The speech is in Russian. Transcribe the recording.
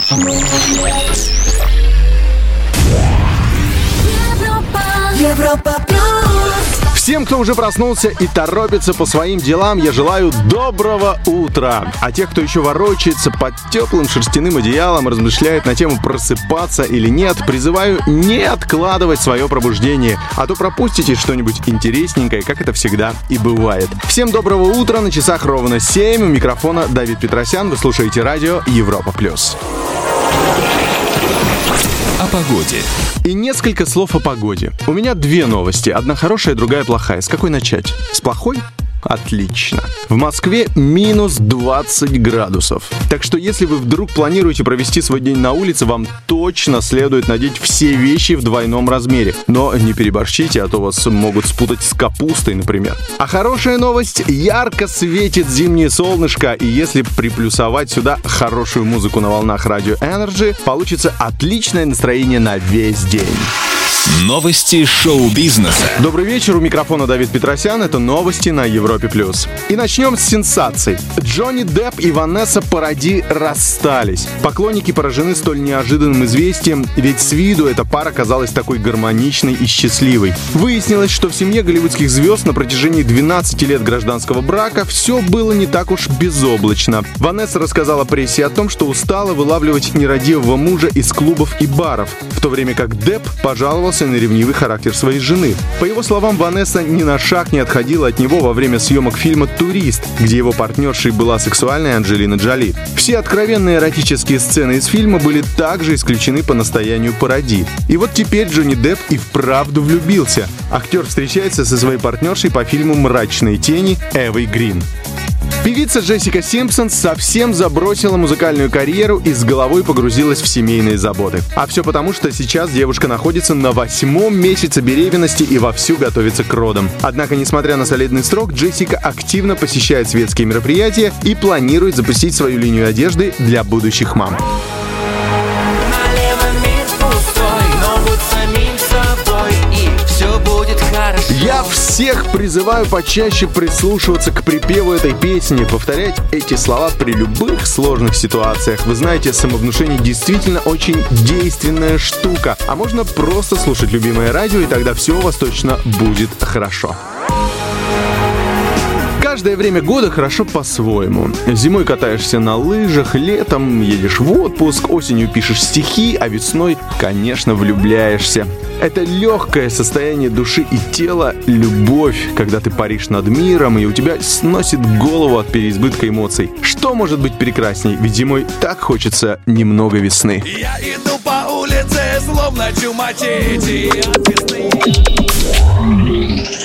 Европа плюс. Всем, кто уже проснулся и торопится по своим делам, я желаю доброго утра. А тех, кто еще ворочается под теплым шерстяным одеялом, размышляет на тему просыпаться или нет, призываю не откладывать свое пробуждение, а то пропустите что-нибудь интересненькое, как это всегда и бывает. Всем доброго утра, на часах ровно 7, у микрофона Давид Петросян, вы слушаете радио Европа+. О погоде. И несколько слов о погоде. У меня две новости. Одна хорошая, другая плохая. С какой начать? С плохой? Отлично. В Москве минус 20 градусов. Так что если вы вдруг планируете провести свой день на улице, вам точно следует надеть все вещи в двойном размере. Но не переборщите, а то вас могут спутать с капустой, например. А хорошая новость: ярко светит зимнее солнышко, и если приплюсовать сюда хорошую музыку на волнах радио Energy, получится отличное настроение на весь день. Новости шоу-бизнеса. Добрый вечер, у микрофона Давид Петросян, это новости на Европе+. И начнем с сенсаций. Джонни Депп и Ванесса Паради расстались. Поклонники поражены столь неожиданным известием, ведь с виду эта пара казалась такой гармоничной и счастливой. Выяснилось, что в семье голливудских звезд на протяжении 12 лет гражданского брака все было не так уж безоблачно. Ванесса рассказала прессе о том, что устала вылавливать нерадивого мужа из клубов и баров, в то время как Депп пожаловался на ревнивый характер своей жены. По его словам, Ванесса ни на шаг не отходила от него во время съемок фильма «Турист», где его партнершей была сексуальная Анджелина Джоли. Все откровенные эротические сцены из фильма были также исключены по настоянию Паради. И вот теперь Джонни Депп и вправду влюбился. Актер встречается со своей партнершей по фильму «Мрачные тени» Эвой Грин. Певица Джессика Симпсон совсем забросила музыкальную карьеру и с головой погрузилась в семейные заботы. А все потому, что сейчас девушка находится на 8-м месяце беременности и вовсю готовится к родам. Однако, несмотря на солидный срок, Джессика активно посещает светские мероприятия и планирует запустить свою линию одежды для будущих мам. Я всех призываю почаще прислушиваться к припеву этой песни, повторять эти слова при любых сложных ситуациях. Вы знаете, самовнушение действительно очень действенная штука. А можно просто слушать любимое радио, и тогда все у вас точно будет хорошо. Каждое время года хорошо по-своему. Зимой катаешься на лыжах, летом едешь в отпуск, осенью пишешь стихи, а весной, конечно, влюбляешься. Это легкое состояние души и тела, любовь, когда ты паришь над миром, и у тебя сносит голову от переизбытка эмоций. Что может быть прекрасней? Ведь зимой так хочется немного весны. Я иду по улице, словно чумачити от весны.